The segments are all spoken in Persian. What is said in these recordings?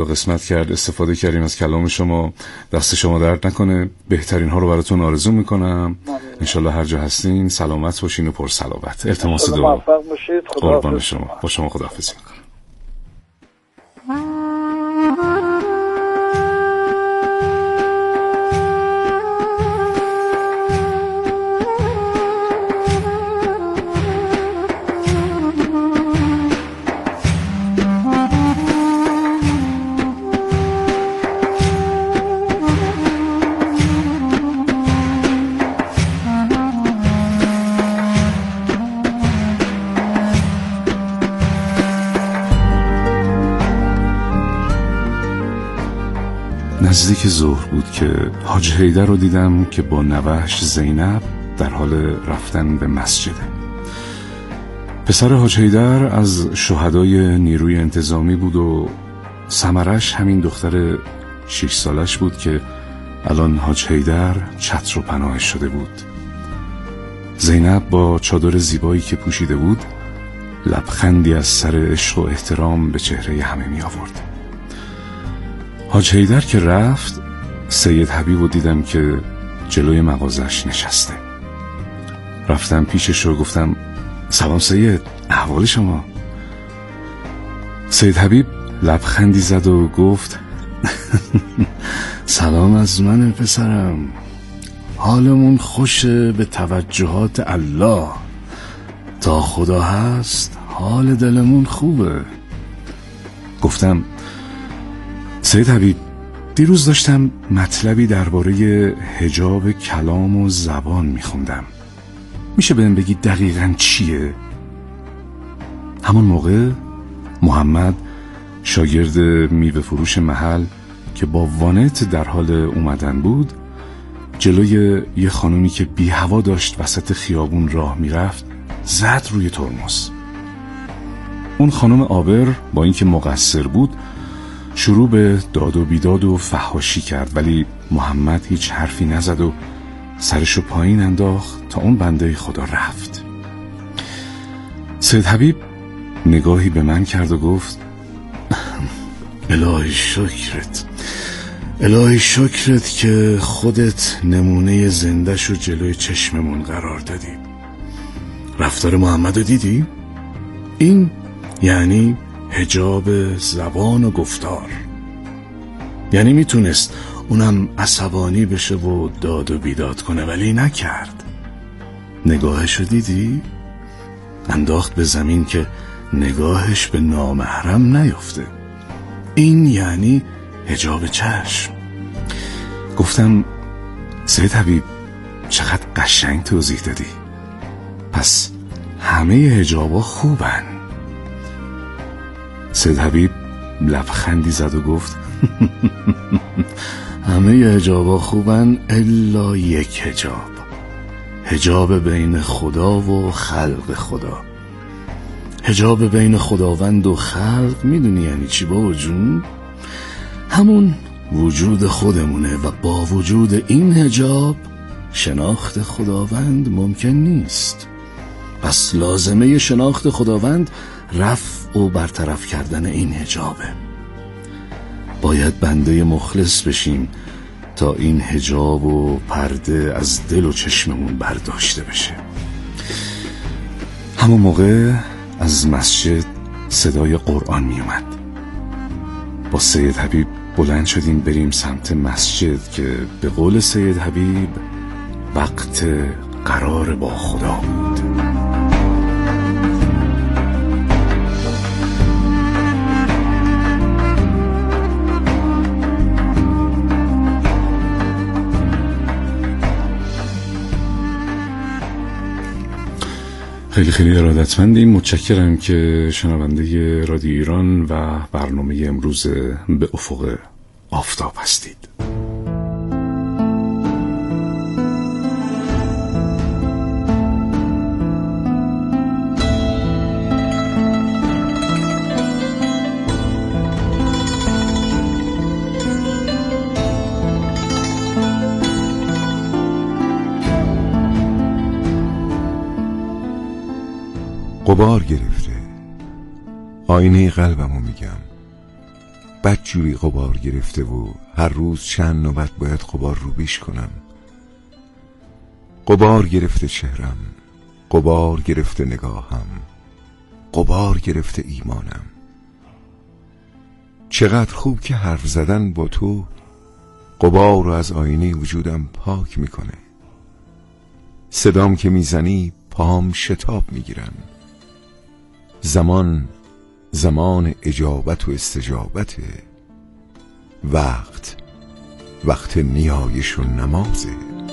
به قسمت کرد، استفاده کردیم از کلام شما. دست شما درد نکنه، بهترین ها رو براتون آرزو میکنم. انشالله هر جا هستین سلامت باشین و پر صلابت. التماس دعا. موفق باشید. قربان شما. با شما خداحافظی میکنم. نزدیک ظهر بود که حاج حیدر رو دیدم که با نوه‌اش زینب در حال رفتن به مسجده. پسر حاج حیدر از شهدای نیروی انتظامی بود و ثمرش همین دختر 6 سالش بود که الان حاج حیدر چتر و پناهش شده بود. زینب با چادر زیبایی که پوشیده بود لبخندی از سر عشق و احترام به چهره همه می آورد. حاج حیدر که رفت، سید حبیب رو دیدم که جلوی مغازش نشسته. رفتم پیشش و گفتم سلام سید، احوال شما؟ سید حبیب لبخندی زد و گفت سلام از من پسرم، حالمون خوشه به توجهات الله، تا خدا هست حال دلمون خوبه. گفتم سید حبیب، دیروز داشتم مطلبی درباره حجاب کلام و زبان میخوندم، میشه بهم بگی دقیقاً چیه؟ همون موقع محمد شاگرد میوه فروش محل که با وانت در حال اومدن بود جلوی یه خانومی که بی هوا داشت وسط خیابون راه میرفت زد روی ترمز. اون خانم آبر با اینکه مقصر بود شروع به داد و بیداد و فحاشی کرد، ولی محمد هیچ حرفی نزد و سرشو پایین انداخت تا اون بنده خدا رفت. سید حبیب نگاهی به من کرد و گفت الهی شکرت، الهی شکرت که خودت نمونه زنده‌شو جلوی چشممون قرار دادی. رفتار محمد رو دیدی؟ این یعنی حجاب زبان و گفتار. یعنی میتونست اونم عصبانی بشه و داد و بیداد کنه ولی نکرد. نگاهشو دیدی؟ انداخت به زمین که نگاهش به نامحرم نیفته. این یعنی حجاب چشم. گفتم سید حبیب چقدر قشنگ توضیح دادی. پس همه حجابا خوبن. سید حبیب لبخندی زد و گفت همه حجابا خوبن الا یک حجاب، حجاب بین خدا و خلق خدا. حجاب بین خداوند و خلق میدونی یعنی چی بابا جون؟ همون وجود خودمونه و با وجود این حجاب شناخت خداوند ممکن نیست. پس لازمه شناخت خداوند رفع و برطرف کردن این حجابه. باید بنده مخلص بشیم تا این حجاب و پرده از دل و چشممون برداشته بشه. همون موقع از مسجد صدای قرآن می اومد. با سید حبیب بلند شدیم بریم سمت مسجد که به قول سید حبیب وقت قرار با خدا بود. خیلی خیلی ارادتمندیم. متشکرم که شنونده رادیو ایران و برنامه امروز به افق آفتاب هستید. غبار گرفته آینه قلبمو میگم، بدجوری غبار گرفته و هر روز چند نوبت باید غبار رو بیش کنم. غبار گرفته چهرم، غبار گرفته نگاهم، غبار گرفته ایمانم. چقدر خوب که حرف زدن با تو غبار رو از آینه وجودم پاک میکنه. صدام که میزنی پام شتاب میگیرم. زمان اجابت و استجابته. وقت نیایش و نمازه.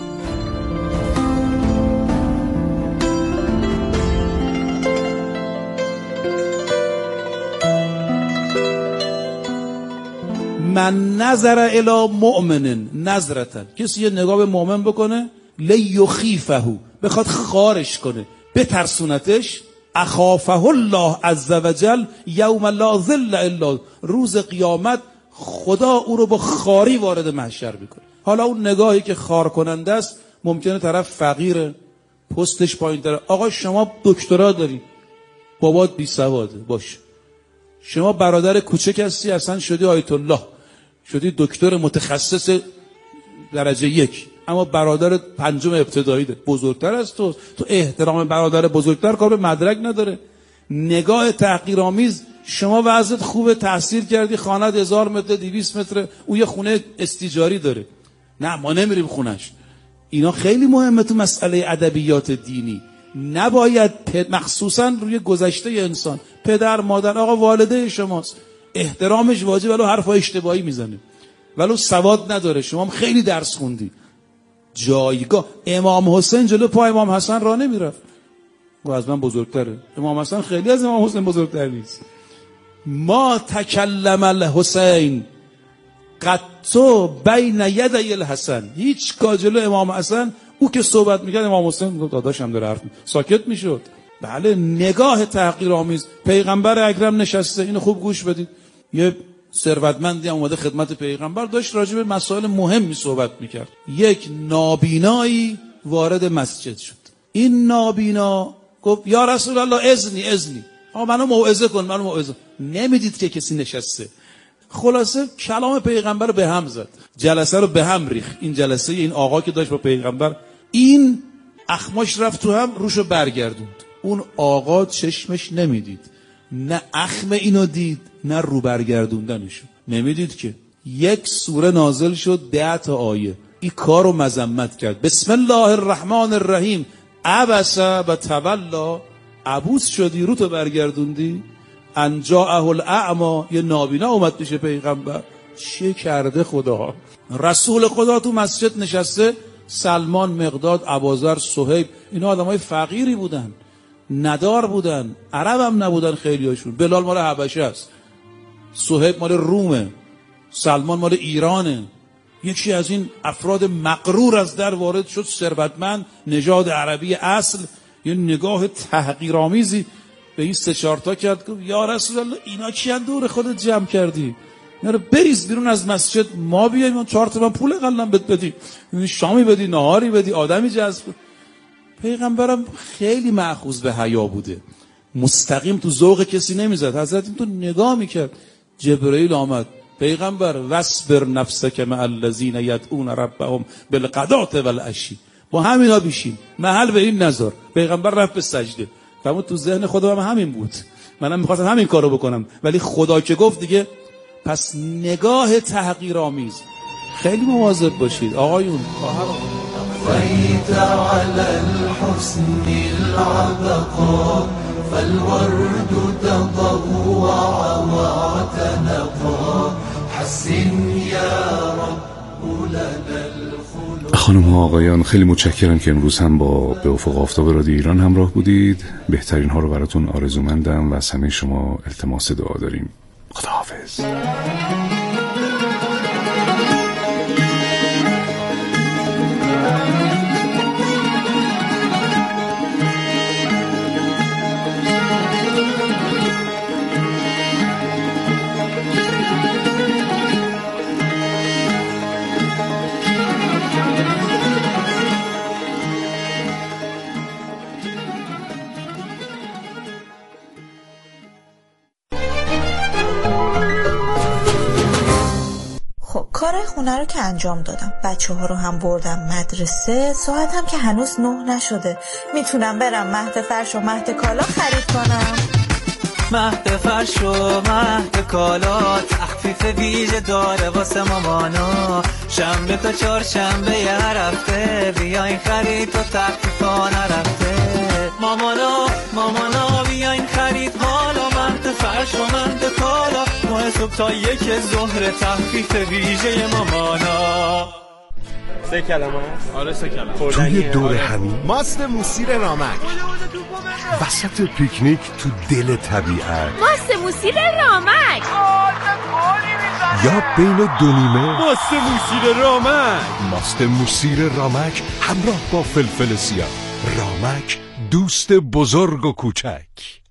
من نظر الی مؤمن نظرتن، کسی یه نگاه به مؤمن بکنه لیخیفه، بخواد خارش کنه، بترسونتش، اخافه الله عز وجل یوم لا ظل الا، روز قیامت خدا او رو با خاری وارد محشر میکنه. حالا اون نگاهی که خار کننده است، ممکنه طرف فقیره، پستش پایین تره. آقا شما دکترا داری، بابات بی سواده، باشه. شما برادر کوچک هستی، اصلا شدی آیت الله، شدی دکتر متخصص درجه 1، اما برادر 5 ابتدایی ده، بزرگتر از تو احترام برادر بزرگتر کار به مدرک نداره. نگاه تحقیرآمیز، شما وضعت خوبه، تحصیل کردی، خانه‌ت 1000 متر 200 متر، او یه خونه استیجاری داره، نه ما نمیریم خونش. اینا خیلی مهمه تو مسئله ادبیات دینی. نباید مخصوصا روی گذشته انسان، پدر مادر، آقا والده شماست، احترامش واجب، ولو حرفای اشتباهی میزنه، ولو سواد نداره، شما هم خیلی درس خوندی. جایگاه امام حسین جلو پای امام حسن راه نمیرفت، و از من بزرگتره. امام حسن خیلی از امام حسین بزرگتر نیست. ما تکلم الحسین قطو بین یدی الحسن، هیچ جلو امام حسن او که صحبت میکرد امام حسین داداشم داره حرف ساکت میشد. بله، نگاه تحقیرآمیز. پیغمبر اکرم نشسته، اینو خوب گوش بدید. یه ثروتمندی اومده خدمت پیغمبر، داشت راجع به مسائل مهمی صحبت میکرد. یک نابینایی وارد مسجد شد. این نابینا گفت یا رسول الله اذنی، منو موعظه کن، منو موعظه. نمیدید که کسی نشسته. خلاصه کلام پیغمبر رو به هم زد، جلسه رو به هم ریخت. این جلسه این آقا که داشت با پیغمبر، این اخماش رفت تو هم، روشو برگردوند. اون آقا چشمش نمیدید، نه اخم اینو دید نه رو برگردوندنشو نمیدید که. یک سوره نازل شد 10 تا آیه، این کارو مذمت کرد. بسم الله الرحمن الرحیم، عبس و تولا، عبوس شدی، رو تو برگردوندی. ان جاءه الاعمی، یه نابینا اومد پیش پیغمبر. چه کرده خدا؟ رسول خدا تو مسجد نشسته، سلمان، مقداد، ابوذر، صهیب، اینا آدمای فقیری بودن، ندار بودن، عرب هم نبودن خیلیاشون. بلال مال حبشه است، صهیب مال رومه، سلمان مال ایرانه. یکی از این افراد مغرور از در وارد شد، ثروتمند، نژاد عربی اصل. یه نگاه تحقیرآمیزی به این 3-4 تا کرد، گفت یا رسول الله اینا کیان دور خودت جمع کردی؟ اینا رو بریز بیرون از مسجد، ما بیایم اون 4 تا پول اقلا بدی، شامی بدی، نهاری بدی، آدمی جذب. پیغمبرم خیلی مأخوذ به حیا بوده، مستقیم تو ذوق کسی نمیزد. حضرت این تو نگاه میکرد. جبرئیل آمد، پیغمبر واصبر نفسک مع الذین یدعون ربهم بالغداة والعشی، با همینا بیشین، محل به این نذار. پیغمبر رفت به سجده. فرمود تو ذهن خودم همین بود، منم میخواستم همین کارو بکنم، ولی خدا که گفت دیگه. پس نگاه تحقیرآمیز، خیلی مواظب باشید آقایون. فیت علی الحسن العبقا فالورد تضوع واعتنقا حسن یا رب لنا الخلق. خانم ها آقایان، خیلی متشکرم که امروز هم با به افق آفتاب رادیو ایران همراه بودید. بهترین ها رو براتون آرزومندم و از همه شما التماس دعا داریم. خداحافظ. کارهای خونه رو که انجام دادم، بچه‌ها رو هم بردم مدرسه، ساعتم که هنوز 9 نشده. میتونم برم مهد فرش و مهد کالا خرید کنم. مهد فرش و مهد کالا تخفیف ویژه داره واسه مامانا. شنبه تا چهارشنبه هر هفته بیاین خرید تا تخفیفا نرفته. مامانا بیاین خرید حالا مهد فرش و مهد کالا. ماه صبح تا 1 ظهر تخفیف ویژه مامانا. 3 کلمه است؟ آره 3 کلمه. توی دور همین ماست موسیر رامک، وسط پیکنیک تو دل طبیعت، ماست موسیر رامک، یا بین دو نیمه. ماست موسیر رامک، ماست موسیر رامک همراه با فلفل سیاه. رامک، دوست بزرگ و کوچک.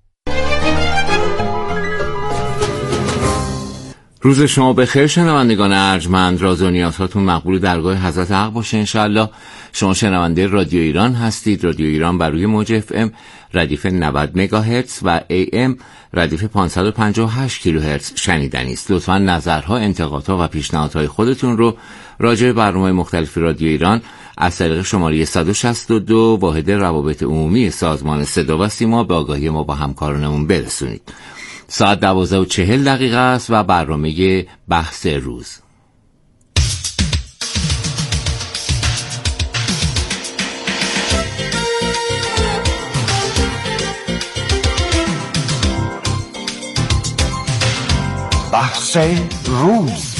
روز شما بخیر شنوندگان ارجمند. راز و نیازهاتون مقبول درگاه حضرت حق باشه انشالله. شما شنونده رادیو ایران هستید. رادیو ایران بر روی موج FM ردیف 90 مگاهرتز و AM ردیف 558 کیلوهرتز شنیدنی است. لطفاً نظرها، انتقادها و پیشنهادهای خودتون رو راجع به برنامه‌های مختلف رادیو ایران از طریق شماره 162 واحد روابط عمومی سازمان صدا و سیما به آگاهی ما با همکارانمون برسونید. ساعت 12:40 است و برنامه بحث روز. بحث روز.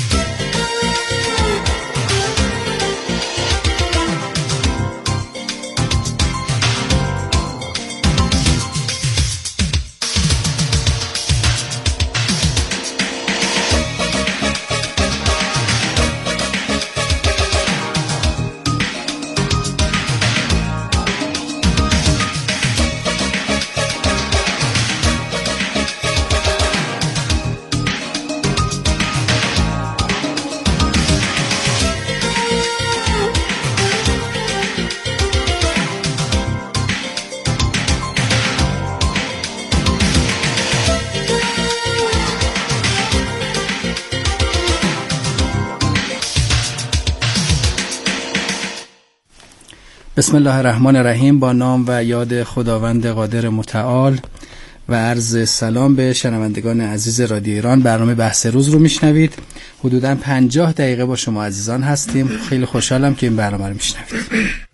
بسم الله الرحمن الرحیم. با نام و یاد خداوند قادر متعال و عرض سلام به شنوندگان عزیز رادیو ایران. برنامه بحث روز رو میشنوید. حدوداً 50 دقیقه با شما عزیزان هستیم. خیلی خوشحالم که این برنامه رو میشنوید.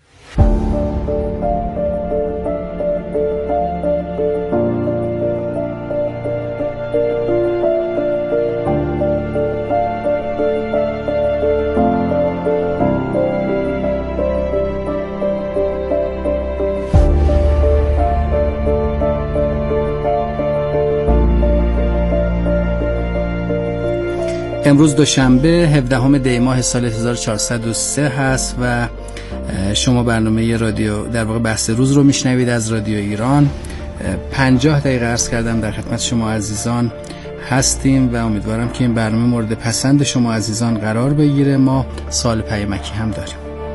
امروز دوشنبه 17 دی ماه سال 1403 هست و شما برنامه رادیو در واقع بحث روز رو میشنوید از رادیو ایران. 50 دقیقه عرض کردم در خدمت شما عزیزان هستیم و امیدوارم که این برنامه مورد پسند شما عزیزان قرار بگیره. ما سوال پیامکی هم داریم.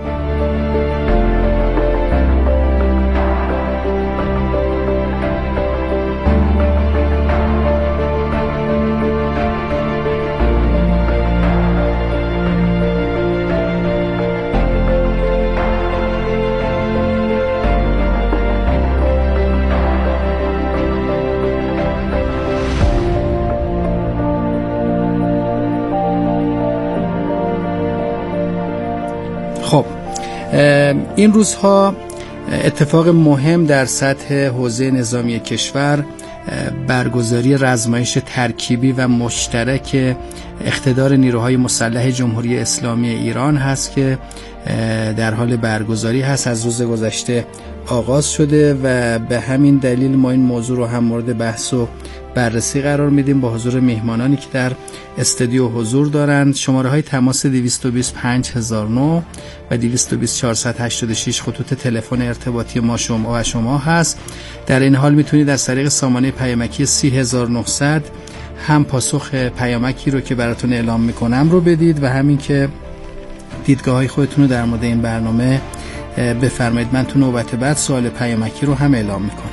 خب این روزها اتفاق مهم در سطح حوزه نظامی کشور برگزاری رزمایش ترکیبی و مشترک اقتدار نیروهای مسلح جمهوری اسلامی ایران هست که در حال برگزاری هست. از روز گذشته آغاز شده و به همین دلیل ما این موضوع رو هم مورد بحث و بررسی قرار میدیم با حضور میهمانانی که در استودیو حضور دارند. شماره های تماس 225009 و 220486 خطوط تلفن ارتباطی ما شما هست. در این حال میتونید از طریق سامانه پیامکی 30900 هم پاسخ پیامکی رو که براتون اعلام میکنم رو بدید و همین که دیدگاه های خودتون رو در مورد این برنامه بفرمایید. من تو نوبت بعد سوال پیامکی رو هم اعلام میکنم.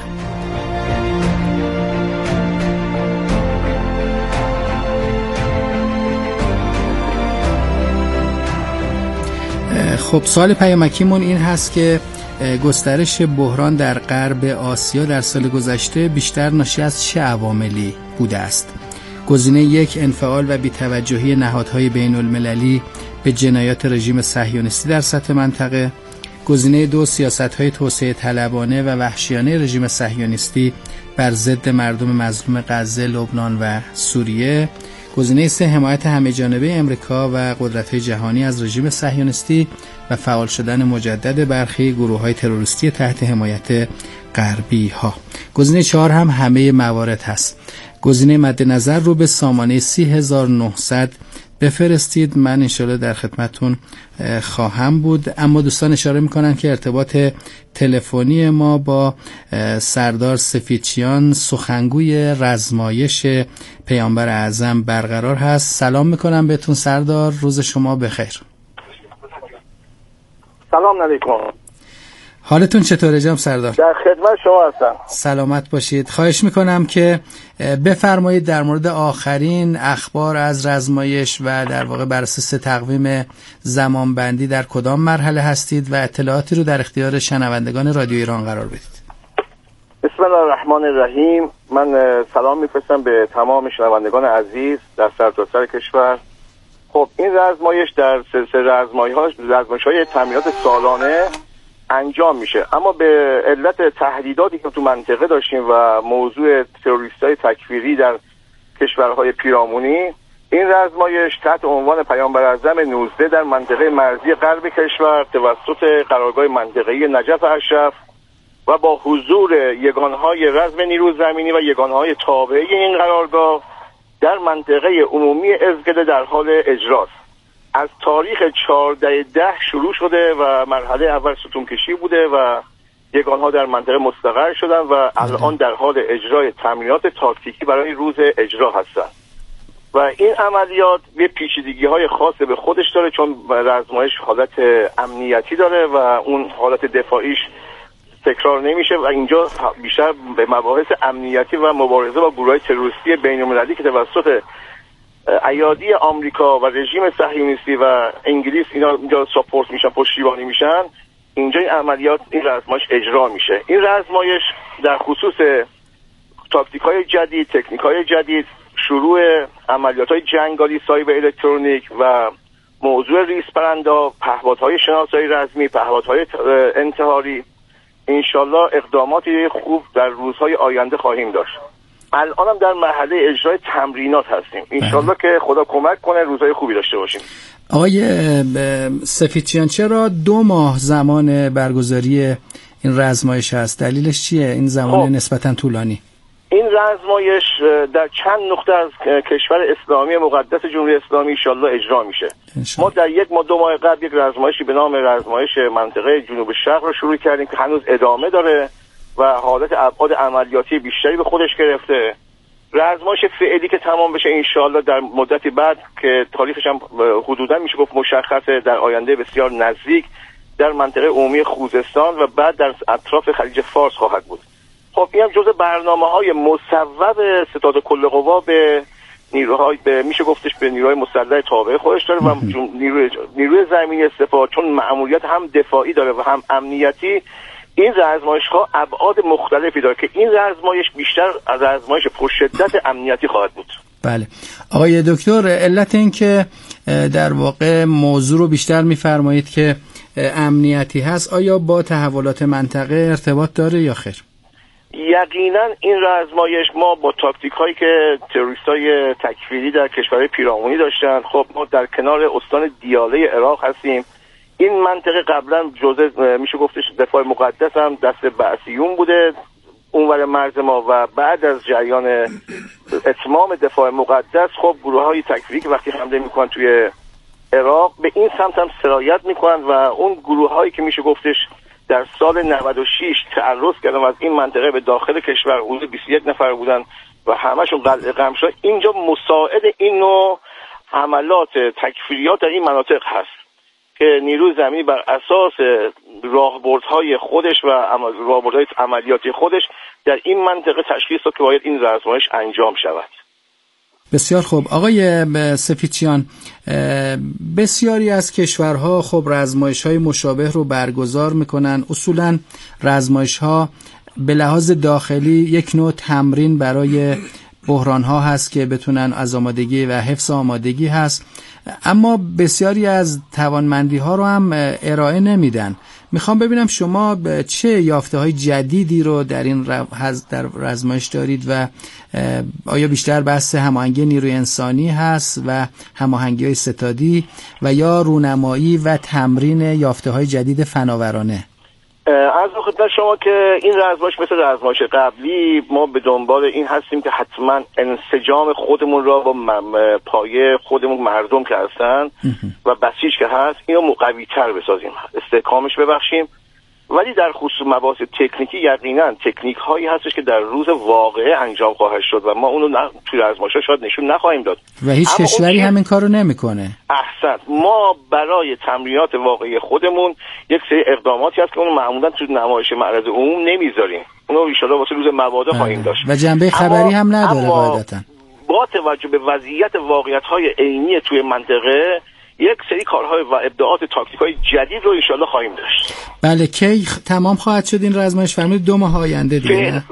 خب سوال پیامکیمون این هست که گسترش بحران در غرب آسیا در سال گذشته بیشتر ناشی از چه عواملی بوده است؟ گزینه 1 انفعال و بی‌توجهی نهادهای بین المللی به جنایات رژیم صهیونیستی در سطح منطقه. گزینه 2 سیاست‌های توسعه طلبانه و وحشیانه رژیم صهیونیستی بر ضد مردم مظلوم غزه، لبنان و سوریه. گزینه 3 حمایت همه‌جانبه امریکا و قدرت‌های جهانی از رژیم صهیونیستی و فعال شدن مجدد برخی گروه‌های تروریستی تحت حمایت غربی‌ها. گزینه 4 هم همه موارد هست. گزینه مد نظر رو به سامانه 30900 بفرستید. من انشالله در خدمتون خواهم بود. اما دوستان اشاره میکنن که ارتباط تلفنی ما با سردار سفیدچیان سخنگوی رزمایش پیامبر اعظم برقرار هست. سلام میکنم بهتون سردار، روز شما بخیر. سلام علیکم. حالتون چطوره جناب سردار؟ در خدمت شما هستم. سلامت باشید. خواهش میکنم که بفرمایید در مورد آخرین اخبار از رزمایش و در واقع بر اساس تقویم زمانبندی در کدام مرحله هستید و اطلاعاتی رو در اختیار شنوندگان رادیو ایران قرار بدید. بسم الله الرحمن الرحیم. من سلام میفرستم به تمام شنوندگان عزیز در سرتاسر کشور. خب این رزمایش در سلسله رزمایش‌های تمرینات سالانه انجام میشه، اما به علت تهدیداتی که تو منطقه داشتیم و موضوع تروریست‌های تکفیری در کشورهای پیرامونی، این رزمایش تحت عنوان پیامبر اعظم 19 در منطقه مرزی غرب کشور توسط قرارگاه منطقه‌ای نجف اشرف و با حضور یگانهای رزم نیروی زمینی و یگانهای تابعه این قرارگاه در منطقه عمومی ازگده در حال اجراست. از تاریخ 14/10 شروع شده و مرحله اول ستونکشی بوده و یگانها در منطقه مستقر شدن و الان در حال اجرای تمرینات تاکتیکی برای روز اجرا هستن و این عملیات یه پیچیدگی‌های خاص به خودش داره، چون رزمایش حالت امنیتی داره و اون حالت دفاعیش تکرار نمیشه و اینجا بیشتر به مباحث امنیتی و مبارزه با گروه‌های تروریستی بین‌المللی که توسط ایادی آمریکا و رژیم صهیونیستی و انگلیس اینا اینجا ساپورت میشن، پشتیبانی میشن، اینجا این عملیات، این رزمایش اجرا میشه. این رزمایش در خصوص تاکتیک‌های جدید، تکنیک‌های جدید، شروع عملیات‌های جنگالی سایبر الکترونیک و موضوع ریسپرندا، پهپادهای شناسایی رزمی، پهپادهای انتحاری، انشالله اقداماتی خوب در روزهای آینده خواهیم داشت. الان هم در مرحله اجرای تمرینات هستیم. انشالله که خدا کمک کنه روزهای خوبی داشته باشیم. آقای سفیدچیان، چرا 2 ماه زمان برگزاری این رزمایش هست؟ دلیلش چیه این زمان نسبتا طولانی؟ این رزمایش در چند نقطه از کشور اسلامی مقدس جمهوری اسلامی انشالله اجرا میشه. ما در 1-2 ماه قبل یک رزمایشی به نام رزمایش منطقه جنوب شرق رو شروع کردیم که هنوز ادامه داره و حالت ابعاد عملیاتی بیشتری به خودش گرفته. رزمایش فعلی که تمام بشه انشالله در مدتی بعد که تاریخش هم حدودا میشه گفت مشخصه، در آینده بسیار نزدیک در منطقه عمومی خوزستان و بعد در اطراف خلیج فارس خواهد بود. خب این هم جزء برنامه‌های مصوب ستاد کل قوا به نیروهای میشه گفتش به نیروهای مسلح تابع خودش داره و نیروی زمینی استفاده، چون مأموریت هم دفاعی داره و هم امنیتی. این رزمایش‌ها ابعاد مختلفی داره که این رزمایش بیشتر از رزمایش پرشدت امنیتی خواهد بود. بله آقای دکتر، علت این که در واقع موضوع رو بیشتر می‌فرمایید که امنیتی هست، آیا با تحولات منطقه ارتباط داره یا خیر؟ یقینا این رزمایش ما با تاکتیک هایی که تروریستای تکفیری در کشورهای پیرامونی داشتن، خب ما در کنار استان دیاله عراق هستیم. این منطقه قبلا جزء میشه گفتش دفاع مقدس هم دست بعثیون بوده اونور مرز ما و بعد از جریان اتمام دفاع مقدس خب گروه های تکفیری که وقتی حمله میکنن توی عراق به این سمت هم سرایت میکنن و اون گروه هایی که میشه گفتش در سال 96 تعرض کردن و از این منطقه به داخل کشور حدود 21 نفر بودن و همشون قلعه قم شد، اینجا مساعد این نوع حملات تکفیریات در این مناطق هست که نیروی زمینی بر اساس راهبردهای خودش و راهبردهای عملیاتی خودش در این منطقه تشخیص داد که باید این رزمایش انجام شود. بسیار خوب. آقای سفیدچیان، بسیاری از کشورها خب رزمایش‌های مشابه رو برگزار میکنن. اصولاً رزمایش‌ها به لحاظ داخلی یک نوع تمرین برای بحران‌ها هست که بتونن از آمادگی و حفظ آمادگی هست، اما بسیاری از توانمندی‌ها رو هم ارائه نمیدن. میخوام ببینم شما چه یافته‌های جدیدی رو در این در رزمایش دارید و آیا بیشتر بحث هماهنگی نیروی انسانی هست و هماهنگی‌های ستادی و یا رونمایی و تمرین یافته‌های جدید فناورانه؟ عرض خدمت شما که این رزمایش مثل رزمایش قبلی ما به دنبال این هستیم که حتما انسجام خودمون را با پایه خودمون مردم که هستن و بسیج که هست اینو قوی‌تر بسازیم، استحکامش ببخشیم. ولی در خصوص مباحث تکنیکی یقینا تکنیک هایی هستش که در روز واقعه انجام خواهد شد و ما اونو توی رزمایش‌ها شاید نشون نخواهیم داد و هیچ کشوری همین کارو نمیکنه. احسنت. ما برای تمرینات واقعی خودمون یک سری اقداماتی هست که اون معمولا توی نمایش معرض عموم نمیذاریم، اونو ان شاءالله واسه روز مبادا خواهیم داشت و جنبه خبری هم نداره قاعدتاً. با توجه به وضعیت واقعیت‌های عینی توی منطقه یک سری کارهای و ابداعات تاکتیک‌های جدید رو انشالله خواهیم داشت. بله، کی تمام خواهد شد این رزمایش؟ فرمودید 2 ماه آینده دیگه.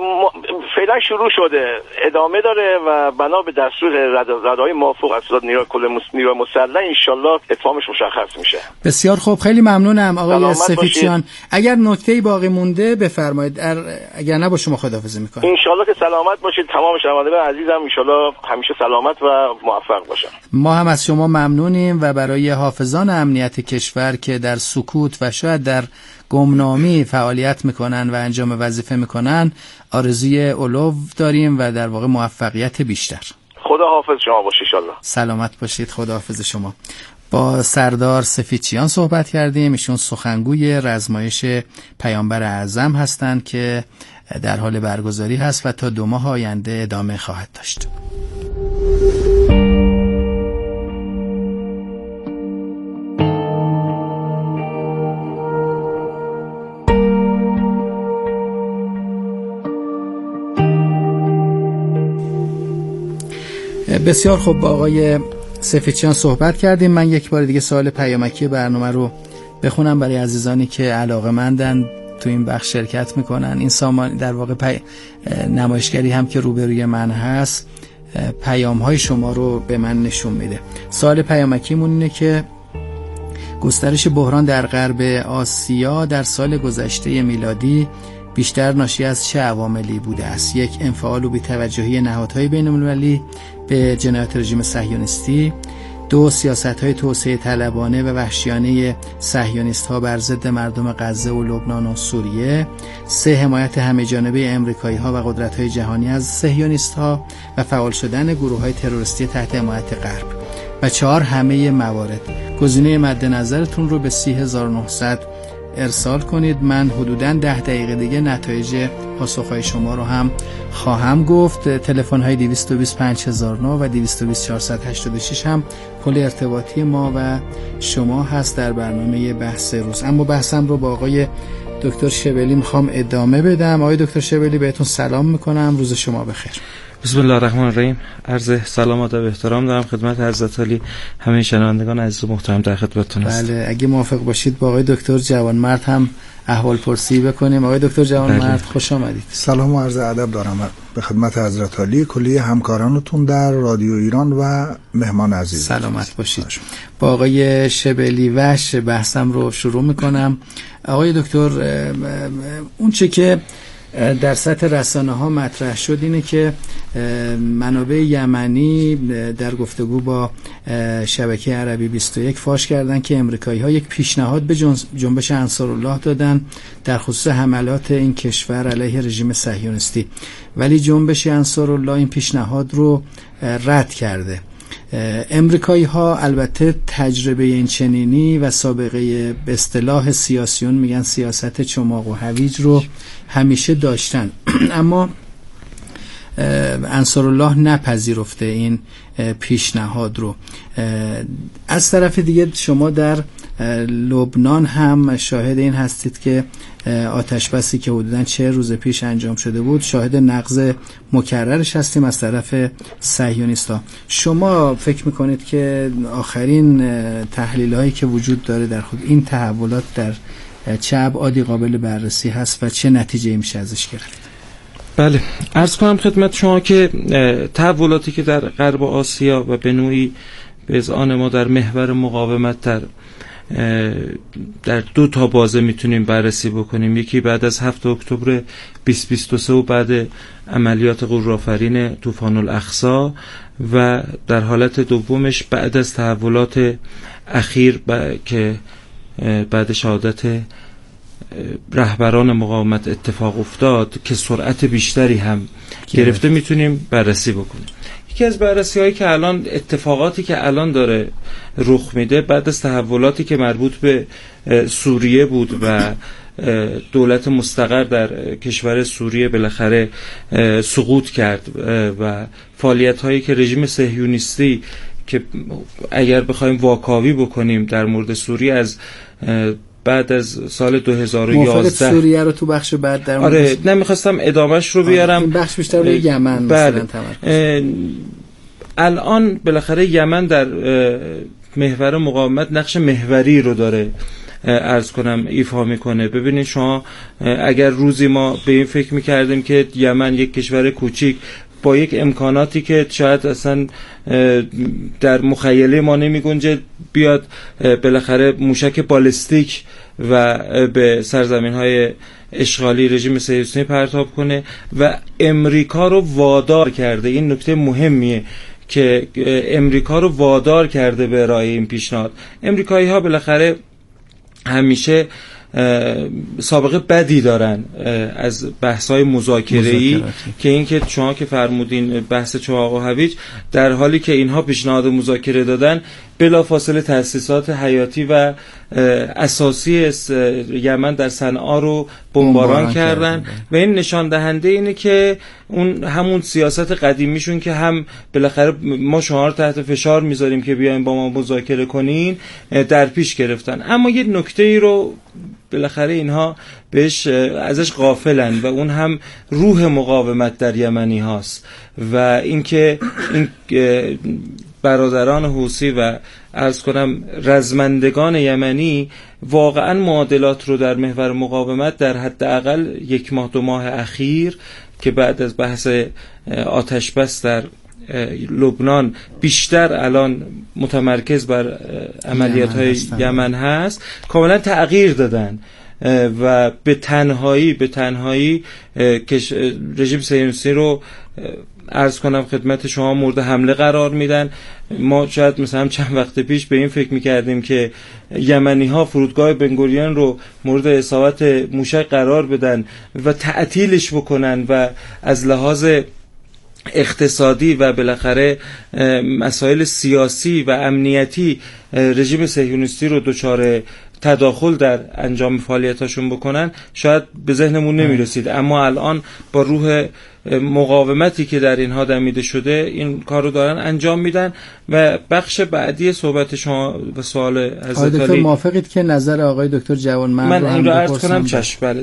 فعلا شروع شده، ادامه داره و بنا به دستور رادهای موافق از نیروی مسلح انشالله اتمامش مشخص میشه. بسیار خوب، خیلی ممنونم آقای سفیدچیان. اگر نکته‌ای باقی مونده بفرمایید، اگر نه با شما خداحافظی می‌کنم. انشالله که سلامت باشید تمام شنوندگان عزیزم، انشالله همیشه سلامت و موفق باشن. ما هم از شما ممنونیم و برای حافظان امنیت کشور که در سکوت و شاید در گمنامی فعالیت میکنن و انجام وظیفه میکنن آرزوی علو داریم و در واقع موفقیت بیشتر. خدا حافظ شما باشید ان شاءالله. سلامت باشید، خدا حافظ شما. با سردار سفیدچیان صحبت کردیم. ایشون سخنگوی رزمایش پیامبر اعظم هستند که در حال برگزاری هست و تا 2 ماه آینده ادامه خواهد داشت. بسیار خوب، با آقای سفیدچیان صحبت کردیم. من یک بار دیگه سوال پیامکی برنامه رو بخونم برای عزیزانی که علاقه‌مندن تو این بخش شرکت میکنن. این سامان در واقع نمایشگری هم که روبروی من هست پیام‌های شما رو به من نشون میده. سوال پیامکیمون اینه که گسترش بحران در غرب آسیا در سال گذشته میلادی بیشتر ناشی از چه عواملی بوده است؟ 1. انفعال و بی‌توجهی نهادهای بین‌المللی به جنایات رژیم صهیونیستی. 2. سیاست‌های توسعه طلبانه و وحشیانه صهیونیست‌ها بر ضد مردم غزه و لبنان و سوریه. 3. حمایت همه‌جانبه آمریکایی‌ها و قدرت‌های جهانی از صهیونیست‌ها و فعال شدن گروه‌های تروریستی تحت حمایت غرب. و 4. همه موارد. گزینه مد نظرتون رو به 30900 ارسال کنید. من حدوداً 10 دقیقه دیگه نتایج پاسخهای شما رو هم خواهم گفت. تلفن های 220 5009 و 220 486 هم پل ارتباطی ما و شما هست در برنامه بحث روز. اما بحثم رو با آقای دکتر شبلی میخوام ادامه بدم. آقای دکتر شبلی بهتون سلام میکنم، روز شما بخیر. بسم الله الرحمن الرحیم. عرض سلام و ادب و احترام دارم خدمت حضرت علی، همه شنوندگان عزیز و محترم در خدمتتون هستم. بله، اگه موافق باشید با آقای دکتر جوانمرد هم احوال پرسی بکنیم. آقای دکتر جوانمرد خوش آمدید. سلام و عرض ادب دارم به خدمت حضرت علی، کلیه همکارانتون در رادیو ایران و مهمان عزیز. سلامت باشید. با آقای شبلی وش بحثم رو شروع میکنم. آقای دکتر، اون چه که در سطح رسانه ها مطرح شد اینه که منابع یمنی در گفتگو با شبکه عربی 21 فاش کردن که امریکایی ها یک پیشنهاد به جنبش انصارالله دادن در خصوص حملات این کشور علیه رژیم صهیونیستی، ولی جنبش انصارالله این پیشنهاد رو رد کرده. امریکایی ها البته تجربه این چنینی و سابقه به اصطلاح سیاسیون میگن سیاست چماق و هویج رو همیشه داشتن، اما انصارالله نپذیرفته این پیشنهاد رو. از طرف دیگه شما در لبنان هم شاهد این هستید که آتش بسی که حدوداً 40 روز پیش انجام شده بود شاهد نقض مکررش هستیم از طرف صهیونیست‌ها. شما فکر میکنید که آخرین تحلیل هایی که وجود داره در خود این تحولات در چه ابعادی قابل بررسی هست و چه نتیجه میشه ازش گرفت؟ بله، عرض کنم خدمت شما که تحولاتی که در غرب آسیا و به نوعی به اذعان ما در محور مقاومت در 2 تا بازه میتونیم بررسی بکنیم. یکی بعد از 7 اکتبر 2023 و بعد عملیات غرورآفرین طوفان الاقصی و در حالت دومش بعد از تحولات اخیر که بعد شهادت رهبران مقاومت اتفاق افتاد که سرعت بیشتری هم گرفته میتونیم بررسی بکنیم. یکی از بررسی هایی که الان اتفاقاتی که الان داره رخ میده بعد از تحولاتی که مربوط به سوریه بود و دولت مستقر در کشور سوریه بالاخره سقوط کرد و فعالیت هایی که رژیم صهیونیستی که اگر بخوایم واکاوی بکنیم در مورد سوریه از بعد از سال 2011 سوریه رو تو بخش بعد در مورد آره نمیخواستم ادامهش رو بیارم. این بخش بیشتر روی یمن مثلا تمرکز. الان بالاخره یمن در محور مقاومت نقش محوری رو داره عرض کنم ایفا میکنه. ببینید شما اگر روزی ما به این فکر میکردیم که یمن یک کشور کوچیک با یک امکاناتی که شاید اصلا در مخیله ما نمی گنجه بیاد بالاخره موشک بالستیک و به سرزمین های اشغالی رژیم صهیونیستی پرتاب کنه و امریکا رو وادار کرده. این نکته مهمیه که امریکا رو وادار کرده به ارائه این پیشنهاد. امریکایی ها بالاخره همیشه سابقه بدی دارن از بحث‌های مذاکره‌ای که اینکه شما که فرمودین بحث چاق و هویج، در حالی که اینها پیشنهاد مذاکره دادن بلافاصله تأسیسات حیاتی و اساسی یمن در صنعا رو بمباران کردن و این نشان دهنده اینه که اون همون سیاست قدیمیشون که هم بالاخره ما شما رو تحت فشار میذاریم که بیاین با ما مذاکره کنین در پیش گرفتن. اما یه نکته ای رو بالاخره اینها بهش ازش غافلن و اون هم روح مقاومت در یمنی هاست و اینکه این برادران حوثی و عرض کنم رزمندگان یمنی واقعا معادلات رو در محور مقاومت در حداقل 1 ماه 2 ماه اخیر که بعد از بحث آتش بس در لبنان بیشتر الان متمرکز بر عملیات های یمن هست کاملا تغییر دادن و به تنهایی رژیم صهیونیستی رو عرض کنم خدمت شما مورد حمله قرار میدن. ما شاید مثلا چند وقت پیش به این فکر میکردیم که یمنی ها فرودگاه بنگوریون رو مورد اصابت موشک قرار بدن و تعطیلش بکنن و از لحاظ اقتصادی و بالاخره مسائل سیاسی و امنیتی رژیم صهیونیستی رو دچار تداخل در انجام فعالیتاشون بکنن شاید به ذهنمون نمیرسید، اما الان با روح مقاومتی که در اینها دمیده شده این کار رو دارن انجام میدن. و بخش بعدی صحبت شما و سوال حضرت علی، دکتر موافقید که نظر آقای دکتر جوانمرد من این رو عرض کنم؟ چشم. بله،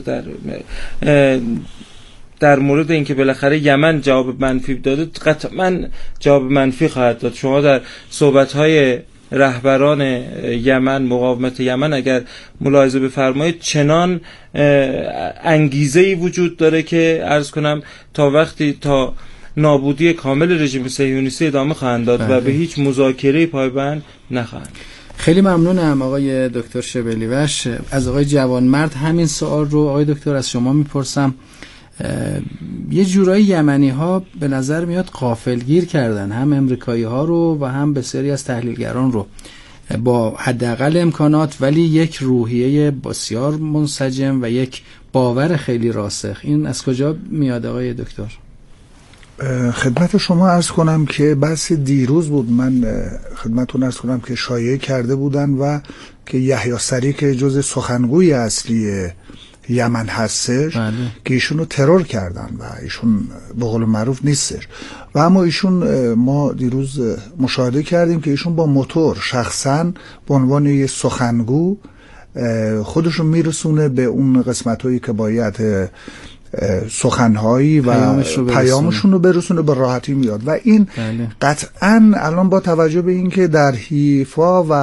در مورد اینکه بالاخره یمن جواب منفی داده قطعا جواب منفی خواهد داد. شما در صحبت‌های رهبران یمن، مقاومت یمن اگر ملاحظه بفرمایید چنان انگیزه‌ای وجود داره که عرض کنم تا نابودی کامل رژیم صهیونیستی ادامه خواهند داد و به هیچ مذاکره پایبند نخواهند. خیلی ممنونم آقای دکتر شبلیوش. از آقای جوانمرد همین سوال رو آقای دکتر از شما میپرسم. یه جورایی یمنی ها به نظر میاد غافلگیر کردن هم امریکایی ها رو و هم بسیاری از تحلیلگران رو با حداقل امکانات، ولی یک روحیه بسیار منسجم و یک باور خیلی راسخ. این از کجا میاد آقای دکتر؟ خدمت شما عرض کنم که بحث دیروز بود، من خدمتتون عرض کنم که شایعه کرده بودن و که یحیی سری که جز سخنگوی اصلی یمن هستش که ایشون رو ترور کردن و ایشون به قول معروف نیستش و اما ایشون ما دیروز مشاهده کردیم که ایشون با موتور شخصا به عنوان یه سخنگو خودشون میرسونه به اون قسمت‌هایی که باید سخنهایی و پیامشون رو برسونه به راحتی میاد و این قطعا الان با توجه به اینکه در حیفا و